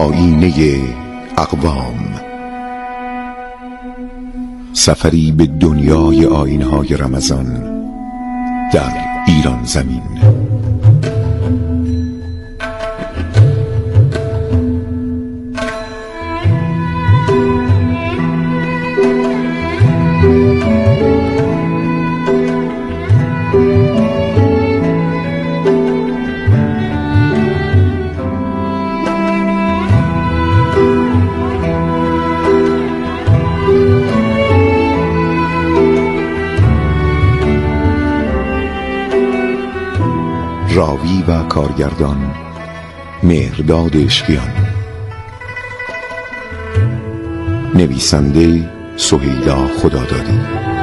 آیینه اقوام. سفری به دنیای آیین‌های رمضان در ایران زمین. راوی و کارگردان مهرداد اشقیان، نویسنده سهیلا خدادادی،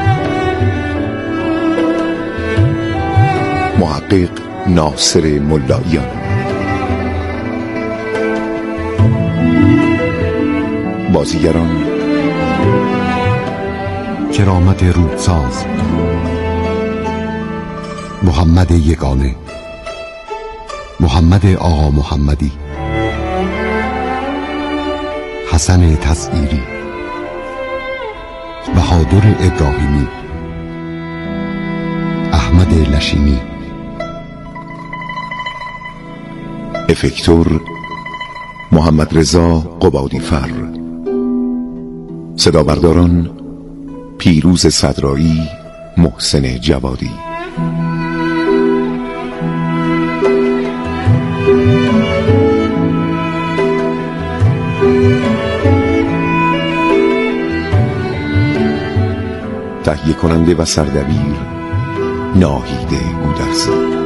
محقق ناصر ملاییان، بازیگران کرامت رودساز، محمد یگانه، محمد آقا محمدی، حسن تسعیری، بهادر ابراهیمی، احمد لشینی، افکتور محمد رضا قبادیفر، صدابرداران پیروز صدرایی، محسن جوادی. تهیه کننده و سردبیر ناهید گودرزی.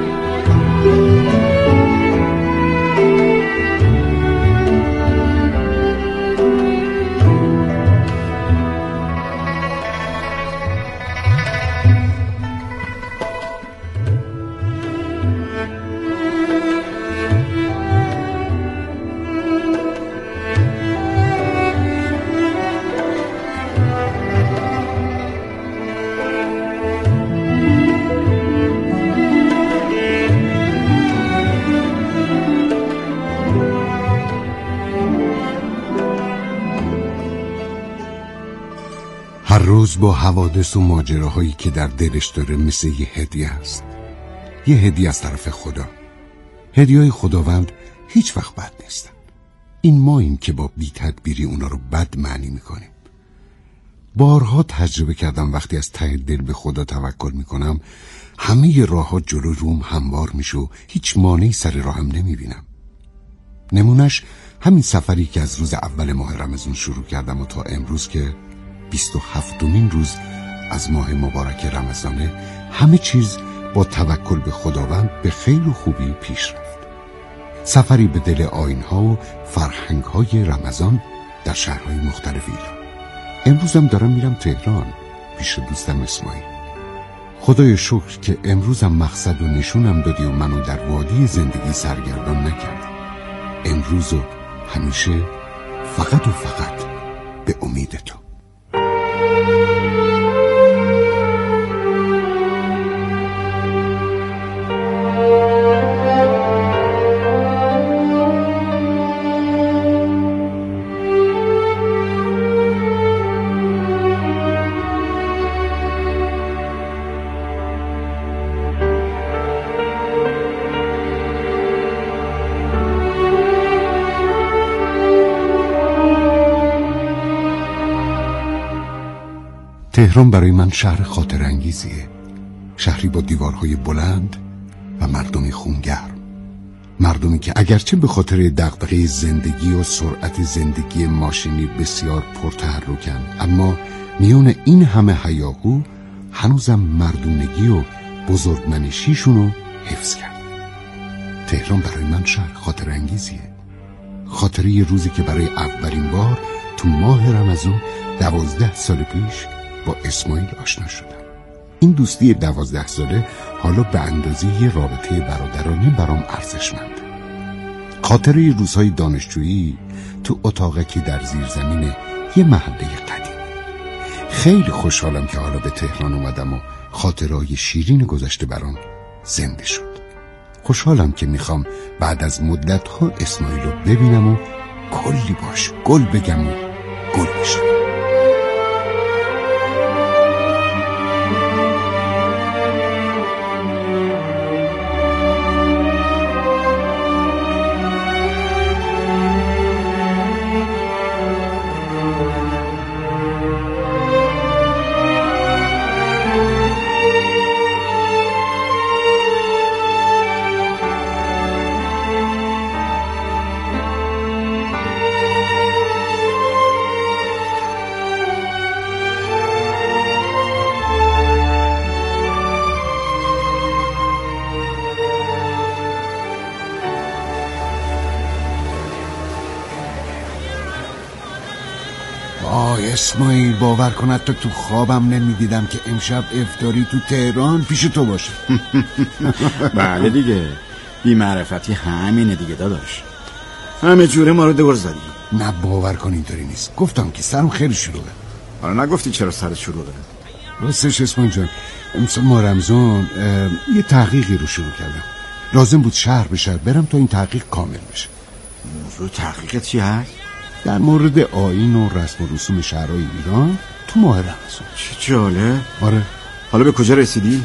هر روز با حوادث و ماجراهایی که در دلش داره مثل یه هدیه است. یه هدیه از طرف خدا. هدیه‌های خداوند هیچ وقت بد نیستن. این ماییم که با بی تدبیری اونا رو بد معنی میکنیم. بارها تجربه کردم وقتی از ته دل به خدا توکل میکنم همه راه‌ها جلو روم هموار میشه و هیچ مانعی سر راهم نمیبینم. نمونش همین سفری که از روز اول ماه رمضان شروع کردم و تا امروز که 27مین روز از ماه مبارک رمضانه، همه چیز با توکل به خداوند به خیر و خوبی پیش رفت. سفری به دل آیین‌ها و فرهنگ‌های رمضان در شهرهای مختلف ایران. امروزم دارم میرم تهران پیش دوستم اسماعیل. خدای شکر که امروزم مقصد و نشونم دادی و منو در وادی زندگی سرگردان نکردی. امروز و همیشه فقط و فقط به امید تو. تهران برای من شهر خاطر انگیزیه. شهری با دیوارهای بلند و مردمی خونگرم. مردمی که اگرچه به خاطر دغدغه زندگی و سرعت زندگی ماشینی بسیار پرتحرکن، اما میون این همه هیاهو هنوزم مردونگی و بزرگمنشیشون رو حفظ کرد. تهران برای من شهر خاطر انگیزیه. خاطره یه روزی که برای اولین بار تو ماه رمضان 12 سال پیش با اسماعیل آشنا شدم. این دوستی 12 ساله حالا به اندازه یه رابطه برادرانه برام ارزشمنده. خاطره روزهای دانشجویی تو اتاقکی در زیرزمین یه محله قدیم. خیلی خوشحالم که حالا به تهران اومدم و خاطرهای شیرین گذشته برام زنده شد. خوشحالم که میخوام بعد از مدت‌ها اسماعیل رو ببینم و کلی باش گل بگم و گل بشه. اسماعیل باور کن حتی تو خوابم نمیدیدم که امشب افطاری تو تهران پیش تو باشه. بله دیگه، بی معرفتی همینه دیگه داداش، همه جوره ما رو دور زدی. نه باور کن اینطوری نیست، گفتم که سرم خیلی شلوغه. آره نگفتی چرا سرت شلوغه؟ راستش اسماعیل جان، امسال ما رمضان یه تحقیقی رو شروع کردم، لازم بود شهر به شهر برم تا این تحقیق کامل بشه. موضوع تحقیقت چی هست؟ در مورد آیین و رسم و رسوم شهرهای ایران تو ماه رمضان. چه جالب. آره. حالا به کجا رسیدی؟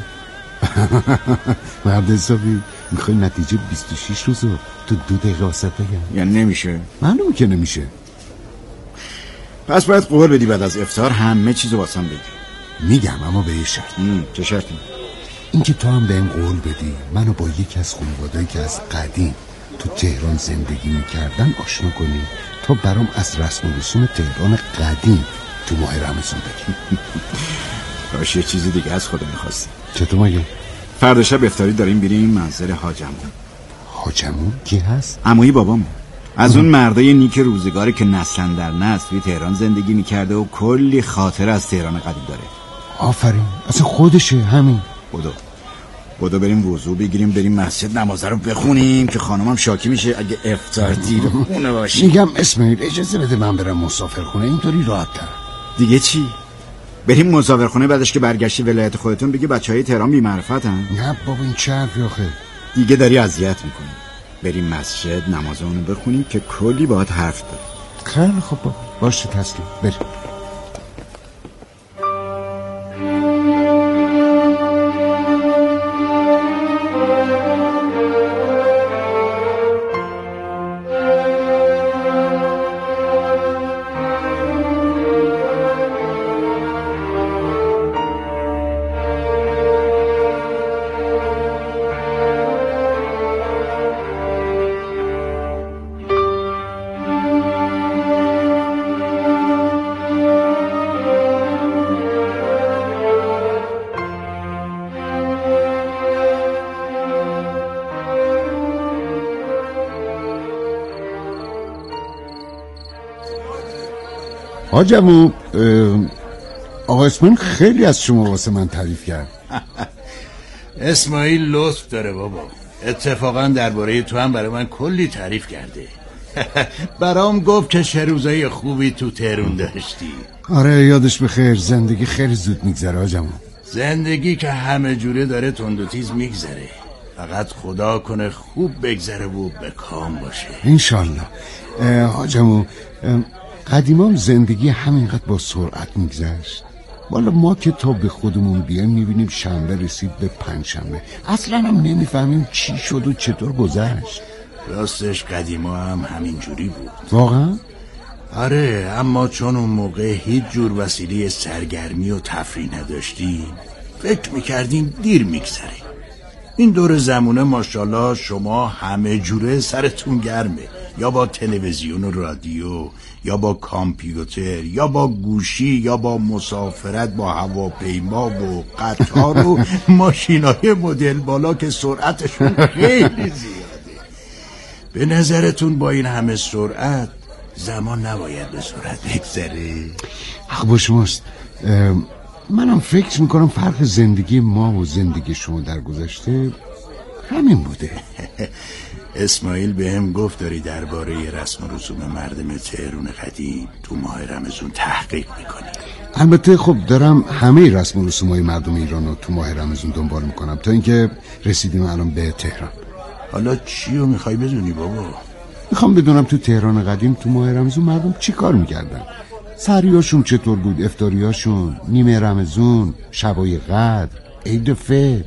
مرد حسابی میخوای نتیجه 26 روزو تو 2 دقیقه واسط بگم؟ یعنی نمیشه؟ معلومه که نمیشه. پس باید قول بدی بعد از افطار همه چیزو واسم بگی. میگم اما به یه شرط. چه شرطی؟ اینکه تو هم بهم قول بدی منو با یکی از خانواده‌ای که از قدیم تو تهران زندگی میکردن آشنا کنی تا برام از رسم و رسوم تهران قدیم تو ماه رمضان بگی. باشه یه چیزی دیگه از خودم میخواستی. چطور مگه؟ فردا شب افطاری داریم بریم منزل حاجمون. حاجمون کی هست؟ عمویی بابام، از اون مردای نیک روزگاری که نسلا در نسل توی تهران زندگی میکرده و کلی خاطر از تهران قدیم داره. آفرین، اصلا خودشه همین. بدو بریم وضو بگیریم بریم مسجد نماز رو بخونیم که خانمم شاکی میشه اگه افطار دیر خونه باشی. میگم اسماعیل اجازه بده من برم مسافرخونه، اینطوری راحت تر. دیگه چی؟ بریم مسافرخونه بعدش که برگشتی ولایت خودتون بگی بچهای تهران بی معرفتن؟ نه بابا این چه حرفی آخه؟ دیگه داری اذیت میکنی. بریم مسجد نمازمون رو بخونیم که کلی باهات حرف داریم. خیلی خب بابا باشه تسلیم بریم. حاجمو آقا اسماعیل خیلی از شما واسه من تعریف کرد. اسماعیل لطف داره بابا، اتفاقا درباره تو هم برای من کلی تعریف کرده. برام گفت که چه روزای خوبی تو تهران داشتی. آره یادش بخیر، زندگی خیلی زود میگذره حاجمو. زندگی که همه جوره داره تند و تیز میگذره، فقط خدا کنه خوب بگذره و به کام باشه انشالله. حاجمو قدیمام زندگی همینقدر با سرعت میگذشت. والا ما که تا به خودمون بیایم میبینیم شنبه رسید به پنجشنبه، اصلا هم نمیفهمیم چی شد و چطور گذشت. راستش قدیما هم همین جوری بود واقعا؟ آره، اما چون اون موقع هیچ جور وسیله سرگرمی و تفریح نداشتیم فکر میکردیم دیر میگذره. این دور زمونه ماشاءالله شما همه جوره سرتون گرمه، یا با تلویزیون و رادیو، یا با کامپیوتر، یا با گوشی، یا با مسافرت با هواپیما و قطار و ماشینای مدل بالا که سرعتشون خیلی زیاده. به نظرتون با این همه سرعت زمان نباید به سرعت بگذره؟ حق با شماست. منم فکر میکنم فرق زندگی ما و زندگی شما در گذشته همین بوده. اسماعیل بهم گفت داری درباره رسم و رسوم مردم تهران قدیم تو ماه رمضان تحقیق میکنی. البته خب دارم همه رسم و رسوم‌های مردم ایران رو تو ماه رمضان دنبال میکنم تا اینکه رسیدیم الان به تهران. حالا چی رو میخوای بدونی بابا؟ میخوام بدونم تو تهران قدیم تو ماه رمضون مردم چی کار میکردن؟ سحریاشون چطور بود؟ افطاریاشون، نیمه رمضون، شبای قدر، عید فطر.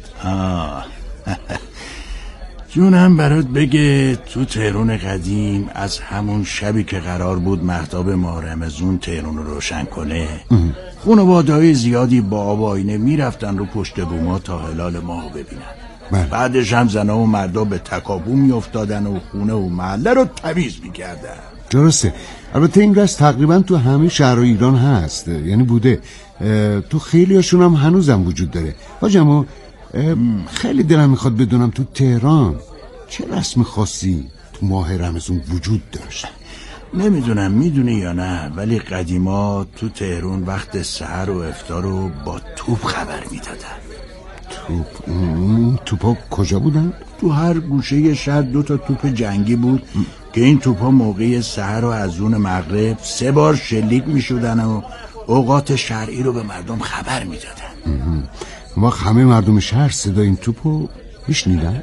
جونم برات بگه تو تهران قدیم از همون شبی که قرار بود مهتاب ماه رمضون تهران رو روشن کنه خانواده‌های زیادی با آب آینه میرفتن رو پشت بوما تا هلال ماه ببینن. بعدش هم زنها و مردا به تکاپو میافتادن و خونه و محله رو تمیز میکردن. درسته. البته این رسم تقریبا تو همه شهرهای ایران هست، یعنی بوده. تو خیلی هاشون هم هنوزم وجود داره. حاجمو خیلی دلم میخواد بدونم تو تهران چه رسم خاصی تو ماه رمضان وجود داشت. نمیدونم میدونی یا نه، ولی قدیما تو تهران وقت سحر و افطار رو با توپ خبر میدادن. توپا کجا بودن؟ تو هر گوشه شهر 2 تا توپ جنگی بود که این توپا موقع سحر و اذان مغرب 3 بار شلیک میشدن و اوقات شرعی رو به مردم خبر میدادن. ما همه مردم شهر صدای این توپو میشنیدن؟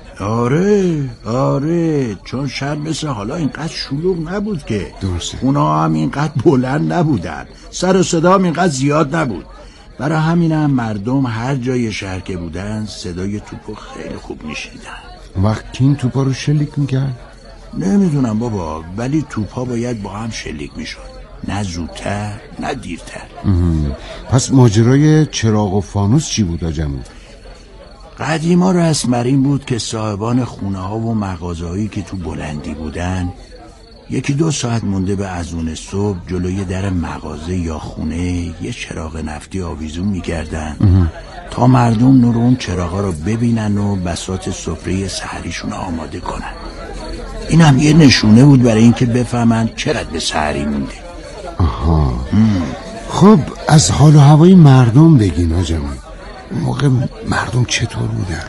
آره، چون شهر مثل حالا اینقدر شلوغ نبود که. درسته. اونا هم اینقدر بلند نبودن، سر و صدا هم اینقدر زیاد نبود. برای همینم مردم هر جای شهر که بودن صدای توپو خیلی خوب میشنیدن. وقت که این توپا رو شلیک میکرد؟ نمیدونم بابا، ولی توپا باید با هم شلیک میشد، نه زودتر نه دیرتر. پس ماجرای چراغ و فانوس چی بود آجمو؟ قدیما رسم بر این بود که صاحبان خونه ها و مغازه‌هایی که تو بلندی بودن 1-2 ساعت مونده به اذان صبح جلوی در مغازه یا خونه یه چراغ نفتی آویزون می‌کردن تا مردم نور اون چراغا رو ببینن و بساط سفره سحریشون آماده کنن. این هم یه نشونه بود برای اینکه بفهمن چقدر به سحری مونده. خب از حال و هوای مردم بگین آجمو. موقع مردم چطور بودن؟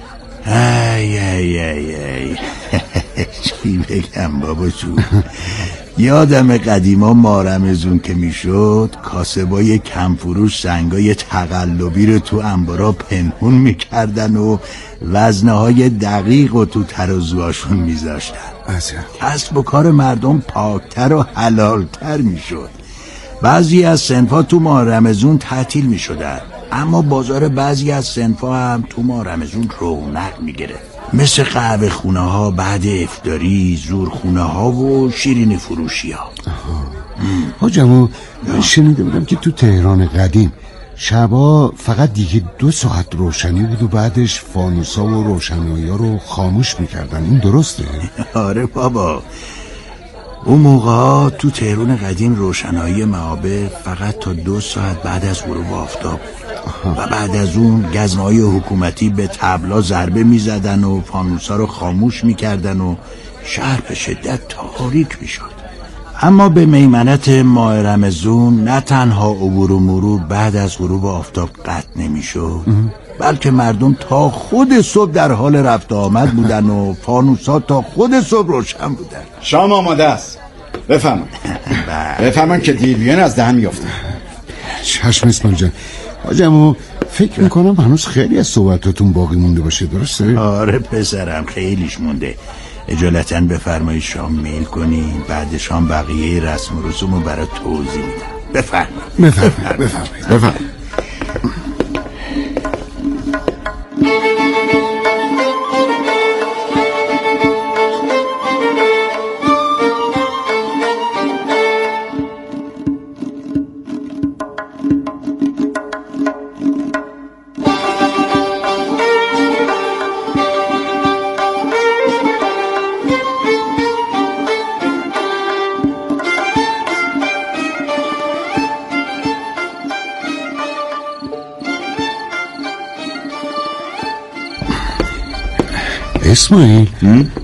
ای چی بگم بابا جون. یادم قدیما ماه رمضون که میشد کاسبای کمفروش سنگای تقلبی رو تو انبارا پنهون میکردن و وزنه های دقیق و تو ترازوهاشون میذاشتن. کسب و کار مردم پاکتر و حلالتر میشد. بعضی از صنفا تو ماه رمضون تعطیل میشدن، اما بازار بعضی از صنفا هم تو ماه رمضون رونق میگرفت، مثل قهوه خونه ها بعد افطاری، زور خونه ها و شیرینی فروشی ها. حاجمو شنیده بودم که تو تهران قدیم شبا فقط دیگه 2 ساعت روشنی بود و بعدش فانوسا و روشنایی ها رو خاموش میکردن. این درسته؟ آره بابا، اون موقع تو تهران قدیم روشنایی معابر فقط تا 2 ساعت بعد از غروب آفتاب و بعد از اون گزمه‌های حکومتی به طبلا ضربه میزدن و فانوسا رو خاموش میکردن و شهر به شدت تاریک میشد. اما به میمنت ماه رمضون نه تنها عبور و مرور بعد از غروب آفتاب قطع نمیشد، بلکه مردم تا خود صبح در حال رفت آمد بودن و فانوسا تا خود صبح روشن بودن. شام آماده است، بفرمایید که دیویان از دهن میافتن. چشم اسماعیل جان. حاجمو فکر میکنم هنوز خیلی از صحبتاتون باقی مونده باشه، درسته؟ آره پسرم، خیلیش مونده. اجالتا بفرمایید شام میل کنین، بعد شام بقیه رسم و رسوم رو برای توضیح میدم. بفرمایید. اسماعیل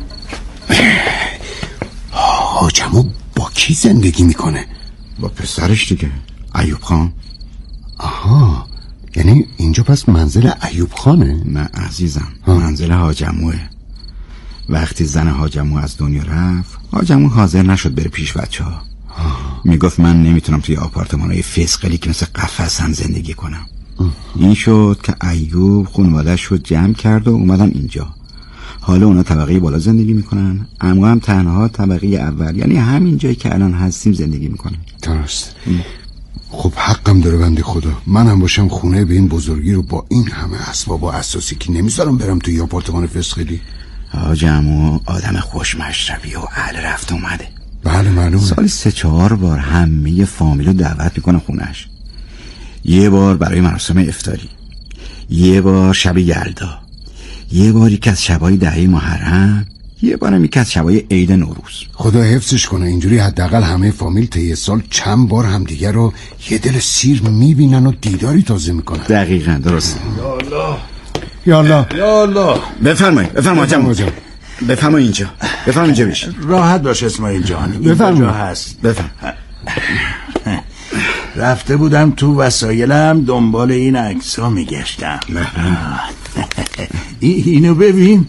حاجمو با کی زندگی میکنه؟ با پسرش دیگه، ایوب خان. آها، یعنی اینجا پس منزل ایوب خانه؟ نه عزیزم، منزل حاجموه. وقتی زن حاجمو از دنیا رفت، حاجمو حاضر نشد بره پیش بچه ها. میگفت من نمیتونم توی آپارتمان‌های فسقلی که مثل قفسن زندگی کنم. این شد که ایوب خانواده‌اش رو جمع کرد و اومدن اینجا. حالا اونا طبقه بالا زندگی میکنن، عمو هم تنها طبقه اول، یعنی همین جایی که الان هستیم زندگی میکنن. درست. خب حقم داره بنده خدا، منم باشم خونه به این بزرگی رو با این همه اسباب و اساسی که نمیذارم برم توی آپارتمان فسقلی. حاج عمو آدم خوش مشربی و اهل رفت اومده. بله معلومه. سالی 3-4 بار همه فامیل رو دعوت میکنه خونش. یه بار برای مراسم افطاری، یه بار شب یلدا، یه بار یک از شبای دهه محرم، یه بارم یک از شبای عید نوروز. خدا حفظش کنه. اینجوری حداقل همه فامیل طی سال چند بار همدیگه رو یه دل سیر میبینن و دیداری تازه میکنن. دقیقاً درست. یا الله یا الله. بفرمایید بفرمایید اینجا بیش. راحت باش اسماعیل جان، اینجا هست. بفرم. رفته بودم تو وسایلم دنبال این عکس‌ها میگشتم. اینو ببین.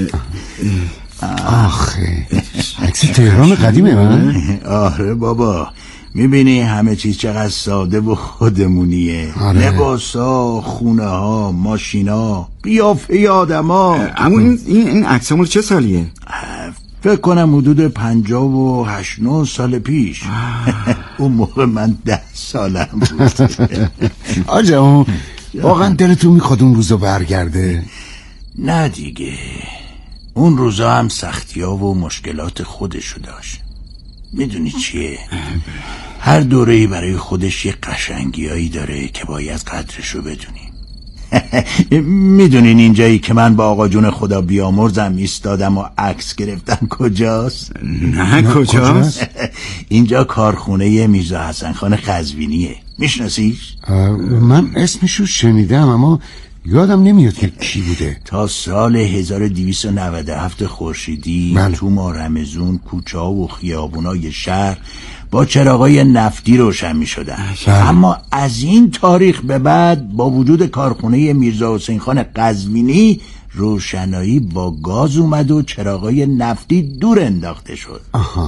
آخه عکس تهران قدیمه من؟ آره بابا، میبینی همه چیز چقدر ساده و خودمونیه. آره. لباسا، خونه ها، ماشینا، قیافه آدما. اما این عکس مال چه سالیه؟ فکر کنم حدود 58-9 سال پیش. اون موقع من 10 سالم بود. آجا واقعا دلتون میخواد اون روزا برگرده؟ نه دیگه، اون روزا هم سختی‌ها و مشکلات خودشو داشت. میدونی چیه؟ هر دوره‌ای برای خودش یه قشنگیایی داره که باید قدرشو بدونیم. میدونین اینجایی که من با آقا جون خدا بیامرزم ایستادم و عکس گرفتم کجاست؟ نه کجاست؟ اینجا کارخونه میرزا حسن خان قزوینیه. میشناسیش؟ من اسمشو شنیدم اما یادم نمیاد که کی بوده. تا سال 1297 خورشیدی تو ماه رمضان کوچه و خیابونای شهر با چراغای نفتی روشن می شدن. اما از این تاریخ به بعد با وجود کارخونه میرزا حسین خان قزوینی روشنایی با گاز اومد و چراغای نفتی دور انداخته شد.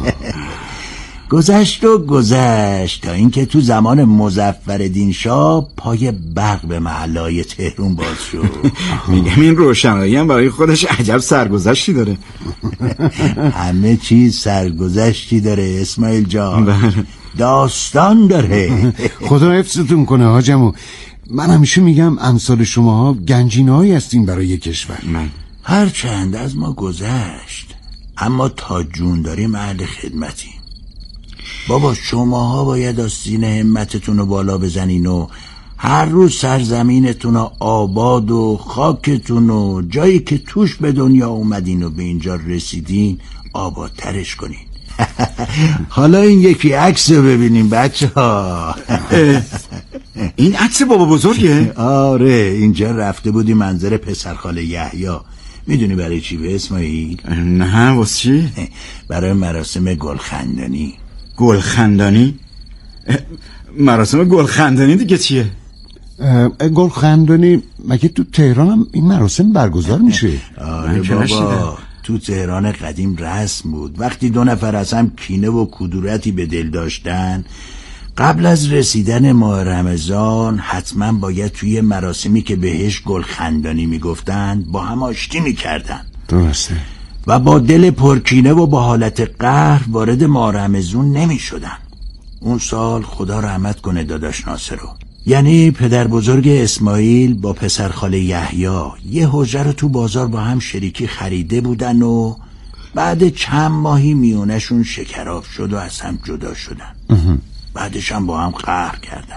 گذشت تا اینکه تو زمان مظفرالدین شاه پای برق به محله‌های تهران باز شد. میگم این روشنایی هم برای خودش عجب سرگذشتی داره. همه چیز سرگذشتی داره اسماعیل جان، داستان داره. خدا حفظتون کنه حاجمو. من همیشه میگم امثال شماها گنجینه‌هایی هستین برای کشور. هرچند از ما گذشت اما تا جون داریم اهل خدمتیم. بابا شماها باید آستین همتتون رو بالا بزنین و هر روز سرزمینتون رو آباد و خاکتون و جایی که توش به دنیا اومدین و به اینجا رسیدین آبادترش کنین. حالا این یکی عکس رو ببینیم بچه ها. این عکس بابا بزرگه؟ آره، اینجا رفته بودی منظر پسرخاله یحیی. میدونی برای چی به اسماعیل؟ نه واسه چی؟ برای مراسم گلخندانی. گلخندانی؟ مراسم گلخندانی دیگه چیه؟ گلخندانی مگه تو تهران هم این مراسم برگزار میشه؟ آره بابا، تو تهران قدیم رسم بود وقتی 2 نفر از هم کینه و کدورتی به دل داشتن قبل از رسیدن ماه رمضان حتما باید توی مراسمی که بهش گلخندانی میگفتن با هم آشتی میکردن. درسته. و با دل پرکینه و با حالت قهر وارد ماه رمضان نمیشدن. اون سال خدا رحمت کنه داداش ناصرو، یعنی پدر بزرگ اسماعیل با پسر خاله یحیی یه حجره رو تو بازار با هم شریکی خریده بودن و بعد چند ماهی میونشون شکراب شد و از هم جدا شدن. بعدش هم با هم قهر کردن.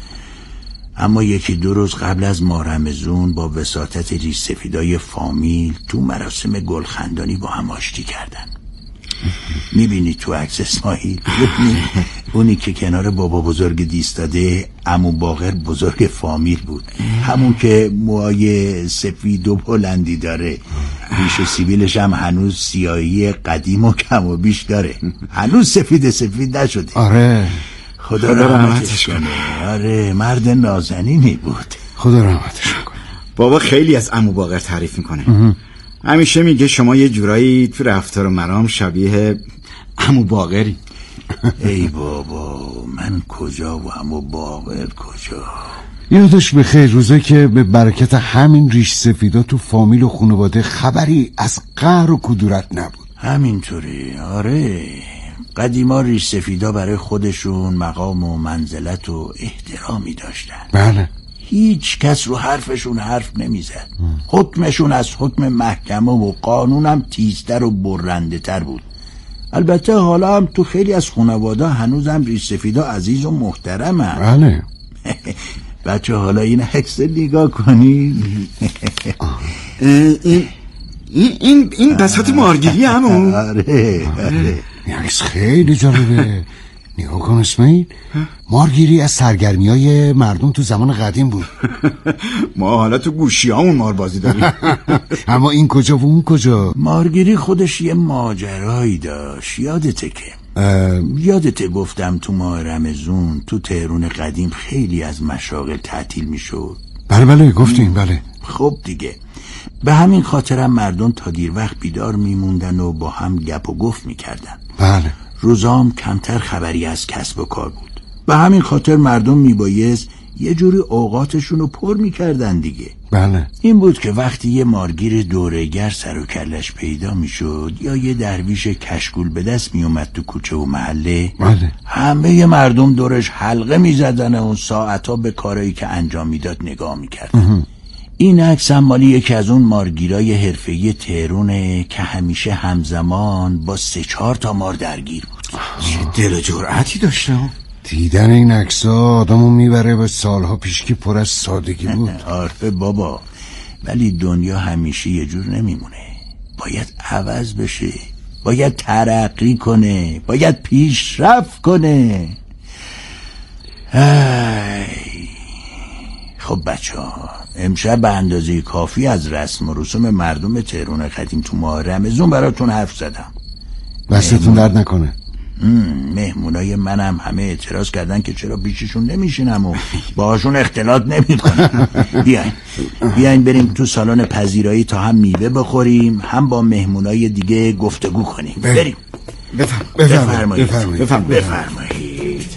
اما 1-2 روز قبل از ماه رمضان با وساطت ریش سفیدای فامیل تو مراسم گلخندانی با هم آشتی کردن. میبینی تو عکس اسماعیل؟ اونی که کنار بابا بزرگ دیستاده عمو باقر بزرگ فامیل بود، همون که موهای سفید و بلندی داره، ریش و سیبیلش هم هنوز سیاهی قدیم و کم و بیش داره، هنوز سفید نشده. آره خدا رحمتش کنه. آره مرد نازنینی بود. خدا رحمتش کنه. بابا خیلی از عمو باقر تعریف میکنه. همیشه میگه شما یه جورایی تو رفتار و مرام شبیه عمو باقری. ای بابا، من کجا و عمو باقر کجا؟ یادش به خیر روزه که به برکت همین ریش سفیدا تو فامیل و خانواده خبری از قهر و کدورت نبود. همینطوری. آره، قدیما ریش سفیدا برای خودشون مقام و منزلت و احترامی داشتن. بله. هیچ کس رو حرفشون حرف نمیزد. حکمشون از حکم محکمه و قانون هم تیزتر و برنده تر بود. البته حالا هم تو خیلی از خانواده هنوز هم ریش سفیدا عزیز و محترم هم. بله. بچه حالا این عکس نگاه کنی. این بساط مارگیری همون. آره. این عکس خیلی جالبه. نگاه کن اسماعیل، مارگیری از سرگرمی‌های مردم تو زمان قدیم بود. ما حالا تو گوشیامون ماربازی داریم. اما این کجا و اون کجا؟ مارگیری خودش یه ماجرایی داشت. یادته گفتم تو ماه رمضان تو تهران قدیم خیلی از مشاغل تعطیل میشد. بله گفتیم. بله. خب دیگه به همین خاطرم مردم تا دیر وقت بیدار میموندن و با هم گپ و گفت میکردن. بله. روزام کمتر خبری از کسب و کار بود. به همین خاطر مردم میبایست یه جوری اوقاتشون رو پر میکردن دیگه. بله. این بود که وقتی یه مارگیر دوره‌گر سر و کلش پیدا میشد یا یه درویش کشکول به دست میومد تو کوچه و محله، بله. همه مردم دورش حلقه میزدن و اون ساعتا به کارایی که انجام میداد نگاه میکردن. این عکس هم مالی یکی از اون مارگیرای حرفه‌ای تهرونه که همیشه همزمان با 3-4 تا مار درگیر بود. چه دل و جرأتی داشته. دیدن این عکس‌ها آدمو میبره به سالها پیش که پر از سادگی بود. آره بابا، ولی دنیا همیشه یه جور نمیمونه. باید عوض بشه، باید ترقی کنه، باید پیشرفت کنه. خب بچه‌ها، امشب به اندازه کافی از رسم و رسوم مردم تهران قدیم تو ماه رمضان براتون حرف زدم. دستتون درد نکنه. مهمونای منم همه اعتراض کردن که چرا پیششون نمیشینم و باهاشون اختلاط نمیکنم. بیاین بریم تو سالن پذیرایی تا هم میوه بخوریم هم با مهمونای دیگه گفتگو کنیم. بریم. بفرمایید.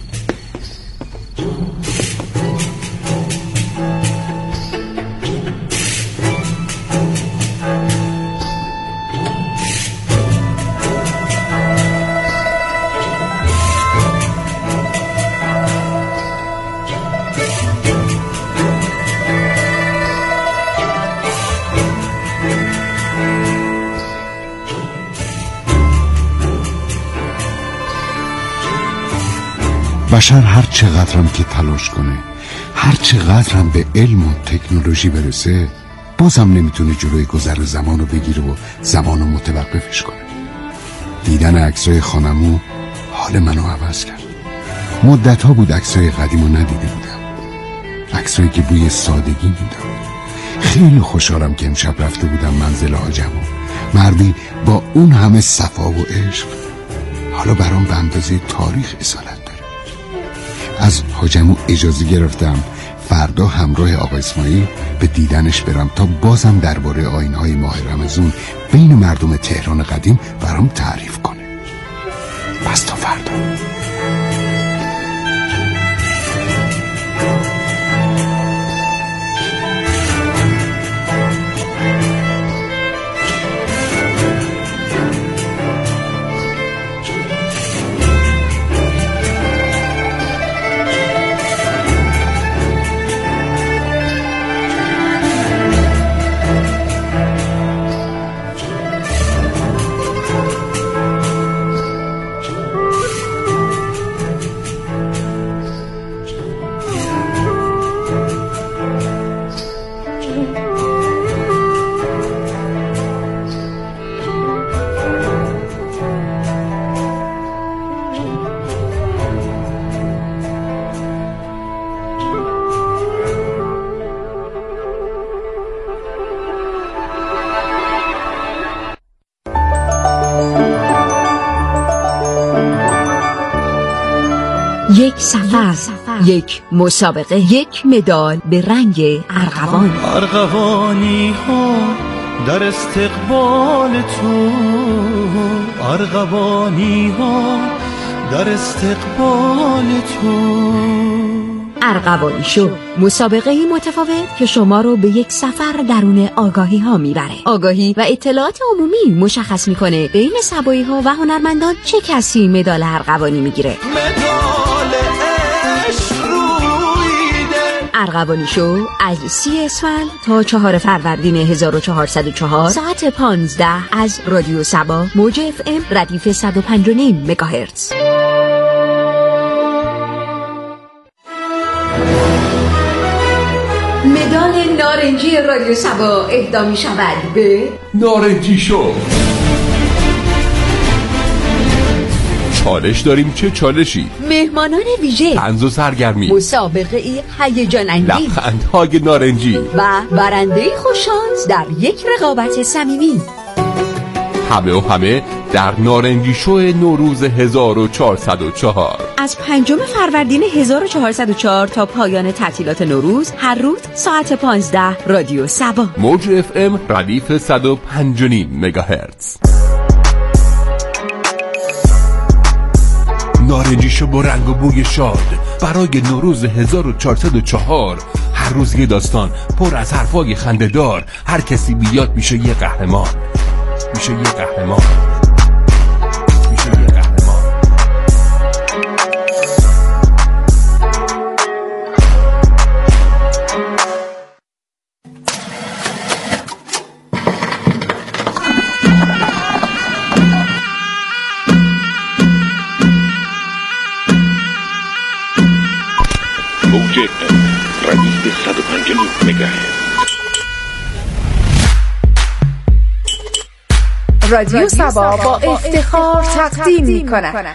بشر هر چقدرم که تلاش کنه، هر چقدرم به علم و تکنولوژی برسه، بازم نمیتونه جلوی گذر زمان رو بگیره و زمان رو متوقفش کنه. دیدن عکسای خانمو حال منو عوض کرد. مدت ها بود عکسای قدیمو ندیده بودم، عکسایی که بوی سادگی میداد. خیلی خوشحالم که امشب رفته بودم منزل حاجمو، مردی با اون همه صفا و عشق حالا برام به اندازه تاریخ اصالت داره. از حاجمو اجازه گرفتم فردا همراه آقا اسماعیل به دیدنش برم تا بازم درباره آیین‌های ماه رمضان بین مردم تهران قدیم برام تعریف کنه. پس تا فردا. یک سفر، یک مسابقه، یک مدال به رنگ ارغوان. ارغوانی ها در استقبال تو، ارغوانی ها در استقبال تو. ارغوانی شو، مسابقه‌ای متفاوت که شما رو به یک سفر درون آگاهی ها میبره. آگاهی و اطلاعات عمومی مشخص میکنه بین سبایی ها و هنرمندان چه کسی مدال ارغوانی میگیره. ارغوانی شو از 30 اسفند تا 4 فروردین 1404 ساعت 15 از رادیو سبا موج FM ردیف 105.5 مگاهرتز. مدال نارنجی رادیو سبا اهدا می شود به نارنجی شو. چالش داریم. چه چالشی؟ مهمانان ویژه، طنز و سرگرمی، مسابقه ای هیجان انگیز، لبخندهای نارنجی و برنده خوششانس در یک رقابت صمیمی. همه در نارنجی شو نوروز 1404 از 5 فروردین 1404 تا پایان تعطیلات نوروز هر روز ساعت 15 رادیو سبا موج FM ردیف 105.5 مگاهرتز. نارنجی شو با رنگ و بوی شاد برای نوروز 1404. هر روز یه داستان پر از حرفای خنده‌دار. هر کسی بیاد میشه یه قهرمان. موج ردیف 105 مگاهرتز. رادیو سبا با افتخار تقدیم می‌کند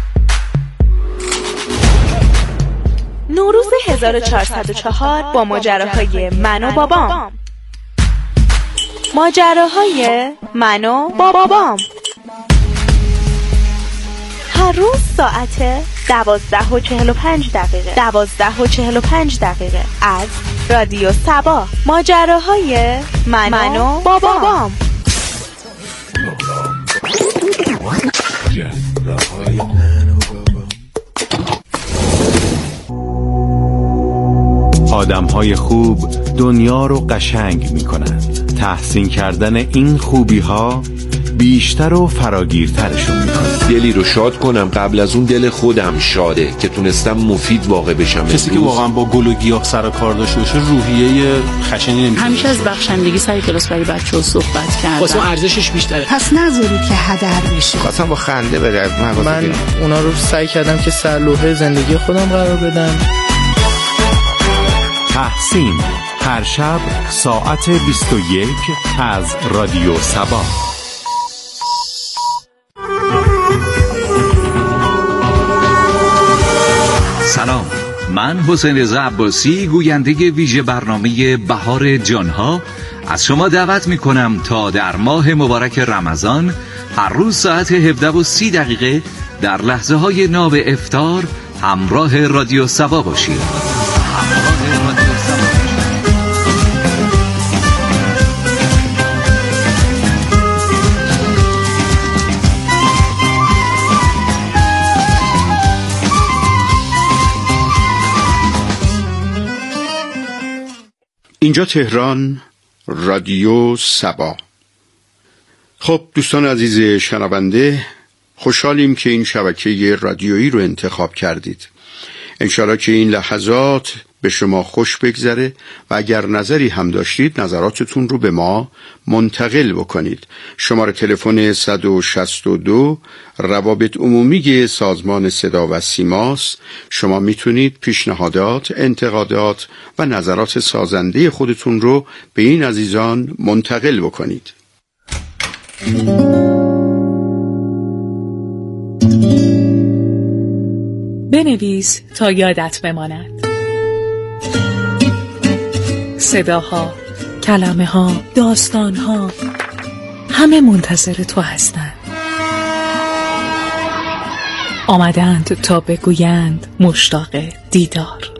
نوروز 1404 با ماجراهای من و بابام. ماجراهای من و بابام هر روز ساعت 12:45 دقیقه از رادیو سبا. ماجراهای من و بابام. آدم‌های خوب دنیا رو قشنگ می‌کنند. تحسین کردن این خوبی‌ها بیشتر و فراگیرترشون می‌کنه. دلی رو شاد کنم قبل از اون دل خودم شاده که تونستم مفید واقع بشم. کسی که واقعا با گل و گیاه سر و کار داشته باشه روحیه خشنی نمی‌کنه. همیشه از بخشندگی سر کلاس برای بچه‌ها صحبت کردن. واسه ارزشش بیشتره. پس نذارید که هدر بشه. خواستم با خنده بره. من اونا رو سعی کردم که سرلوحه زندگی خودم قرار بدم. تحسین هر شب ساعت 21 از رادیو سبا. سلام، من حسین رضا عباسی گوینده ویژه برنامه بهار جانها از شما دعوت می کنم تا در ماه مبارک رمضان هر روز ساعت 17:30 در لحظه های ناب افطار همراه رادیو سبا باشید. اینجا تهران، رادیو سبا. خب دوستان عزیز شنونده، خوشحالیم که این شبکه رادیویی رو انتخاب کردید. انشالله که این لحظات به شما خوش بگذره و اگر نظری هم داشتید نظراتتون رو به ما منتقل بکنید. شماره تلفن 162 روابط عمومی سازمان صدا و سیماست. شما میتونید پیشنهادات، انتقادات و نظرات سازنده خودتون رو به این عزیزان منتقل بکنید. بنویس تا یادت بماند. صداها، کلمه ها، داستان ها همه منتظر تو هستند. آمدند تا بگویند مشتاق دیدار.